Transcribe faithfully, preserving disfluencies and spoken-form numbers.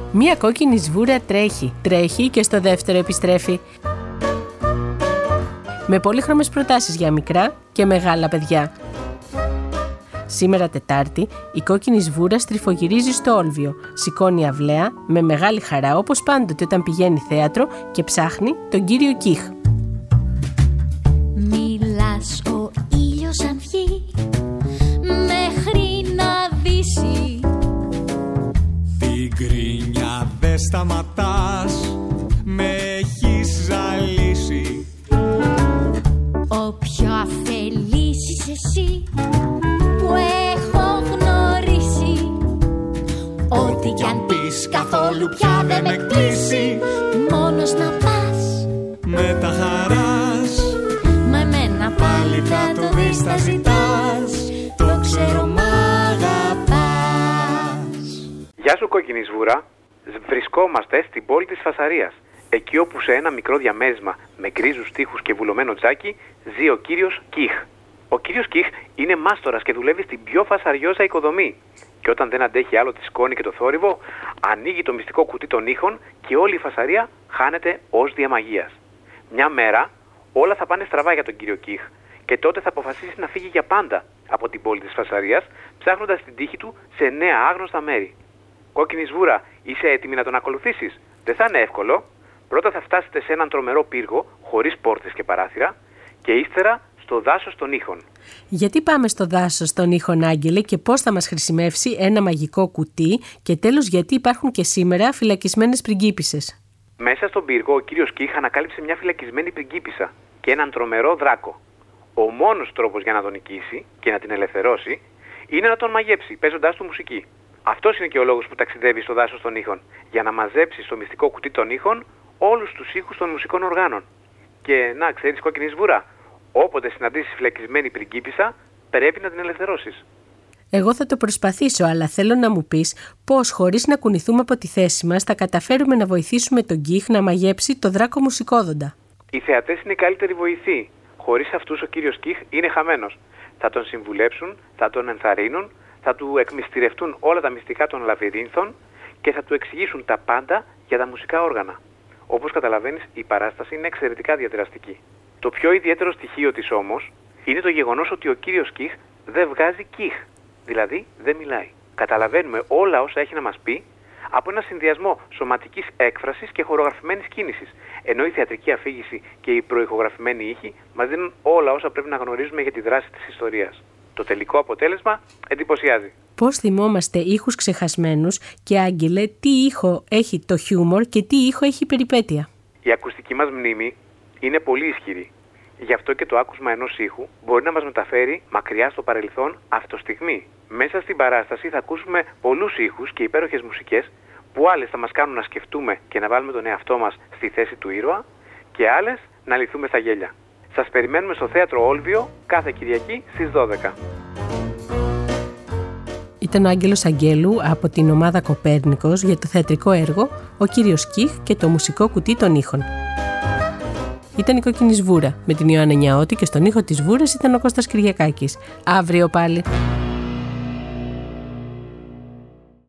Μία κόκκινη σβούρα τρέχει, τρέχει και στο δεύτερο επιστρέφει. Με πολύχρωμες προτάσεις για μικρά και μεγάλα παιδιά. Σήμερα Τετάρτη, η κόκκινη σβούρα στριφογυρίζει στο Όλβιο, σηκώνει αυλαία με μεγάλη χαρά όπως πάντοτε όταν πηγαίνει θέατρο και ψάχνει τον κύριο Κιχ. Μιλάς ο ήλιος αν βγει μέχρι να δύσει. Την κρίνια δεν σταματάς, με έχεις ζαλίσει. Όποιο αφελής είσαι εσύ που έχω γνωρίσει. Ό,τι κι αν πεις καθόλου πια δεν με εκπλήσει. Μόνος να πας Με τα χαράς, με μένα πάλι θα το δεις, θα ζητάς. Το ξέρω μ' αγαπάς. Γεια σου κόκκινη σβούρα. Βρισκόμαστε στην πόλη της Φασαρίας. Εκεί όπου σε ένα μικρό διαμέρισμα με γκρίζους τοίχους και βουλωμένο τζάκι ζει ο κύριος Κιχ. Ο κύριος Κιχ είναι μάστορας και δουλεύει στην πιο φασαριόζα οικοδομή. Και όταν δεν αντέχει άλλο τη σκόνη και το θόρυβο, ανοίγει το μυστικό κουτί των ήχων και όλη η φασαρία χάνεται ως διαμαγείας. Μια μέρα όλα θα πάνε στραβά για τον κύριο Κιχ και τότε θα αποφασίσει να φύγει για πάντα από την πόλη της Φασαρίας, ψάχνοντας την τύχη του σε νέα άγνωστα μέρη. Κόκκινη σβούρα, είσαι έτοιμη να τον ακολουθήσεις? Δεν θα είναι εύκολο. Πρώτα θα φτάσετε σε έναν τρομερό πύργο, χωρίς πόρτες και παράθυρα, και ύστερα στο δάσος των ήχων. Γιατί πάμε στο δάσος των ήχων, Άγγελε, και πώς θα μας χρησιμεύσει ένα μαγικό κουτί, και τέλος γιατί υπάρχουν και σήμερα φυλακισμένες πριγκίπισσες? Μέσα στον πύργο ο κύριος Κιχ ανακάλυψε μια φυλακισμένη πριγκίπισσα και έναν τρομερό δράκο. Ο μόνος τρόπος για να τον νικήσει και να την ελευθερώσει είναι να τον μαγέψει παίζοντάς του μουσική. Αυτός είναι και ο λόγος που ταξιδεύει στο δάσος των ήχων, για να μαζέψει στο μυστικό κουτί των ήχων όλους τους ήχους των μουσικών οργάνων. Και να ξέρεις κόκκινη σβούρα, όποτε συναντήσεις φυλακισμένη πριγκίπισσα, πρέπει να την ελευθερώσεις. Εγώ θα το προσπαθήσω, αλλά θέλω να μου πεις πώς, χωρίς να κουνηθούμε από τη θέση μας, θα καταφέρουμε να βοηθήσουμε τον Κιχ να μαγέψει το δράκο μουσικόδοντα. Οι θεατές είναι οι καλύτεροι βοηθοί. Χωρίς αυτούς ο κύριος Κιχ είναι χαμένος. Θα τον συμβουλέψουν, θα τον ενθαρρύνουν, θα του εκμυστηρευτούν όλα τα μυστικά των λαβυρίνθων και θα του εξηγήσουν τα πάντα για τα μουσικά όργανα. Όπως καταλαβαίνεις, η παράσταση είναι εξαιρετικά διαδραστική. Το πιο ιδιαίτερο στοιχείο της όμως είναι το γεγονός ότι ο κύριος Κιχ δεν βγάζει Κιχ, δηλαδή δεν μιλάει. Καταλαβαίνουμε όλα όσα έχει να μας πει από ένα συνδυασμό σωματικής έκφρασης και χορογραφημένης κίνησης, ενώ η θεατρική αφήγηση και οι προηχογραφημένοι ήχοι μας δίνουν όλα όσα πρέπει να γνωρίζουμε για τη δράση της ιστορίας. Το τελικό αποτέλεσμα εντυπωσιάζει. Πώς θυμόμαστε ήχους ξεχασμένους και, Άγγελε, τι ήχο έχει το χιούμορ και τι ήχο έχει η περιπέτεια? Η ακουστική μας μνήμη είναι πολύ ισχυρή. Γι' αυτό και το άκουσμα ενός ήχου μπορεί να μας μεταφέρει μακριά στο παρελθόν αυτοστιγμή. Μέσα στην παράσταση θα ακούσουμε πολλούς ήχους και υπέροχες μουσικές που άλλες θα μας κάνουν να σκεφτούμε και να βάλουμε τον εαυτό μας στη θέση του ήρωα και άλλες να λυθούμε στα γέλια. Σας περιμένουμε στο θέατρο Όλβιο κάθε Κυριακή στις δώδεκα. Ήταν ο Άγγελος Αγγέλου από την ομάδα Κοπέρνικος για το θεατρικό έργο «Ο κύριος Κιχ και το μουσικό κουτί των ήχων». Ήταν η Κόκκινη Σβούρα με την Ιωάννα Νιαώτη και στον ήχο της Βούρας ήταν ο Κώστας Κυριακάκης. Αύριο πάλι.